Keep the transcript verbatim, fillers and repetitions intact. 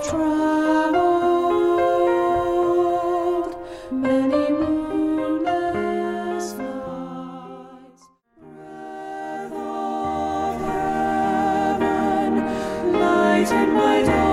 traveled many moonless nights. Breath of heaven, light in my dark.